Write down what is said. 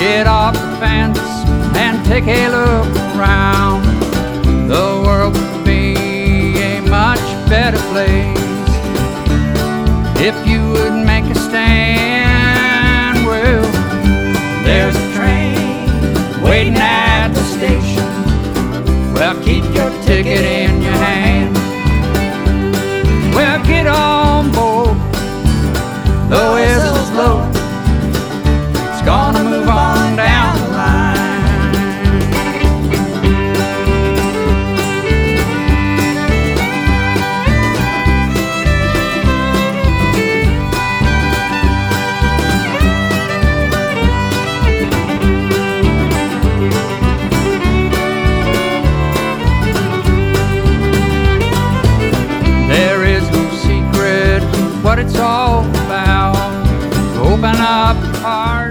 Get off the fence and take a look around. The world would be a much better place if you would make a stand. Well, there's a train waiting at the station. Well, keep your ticket in your hand. Well, get on board, the whistle's low. It's gonna move on down the line. There is no secret what it's all about. Open up your heart.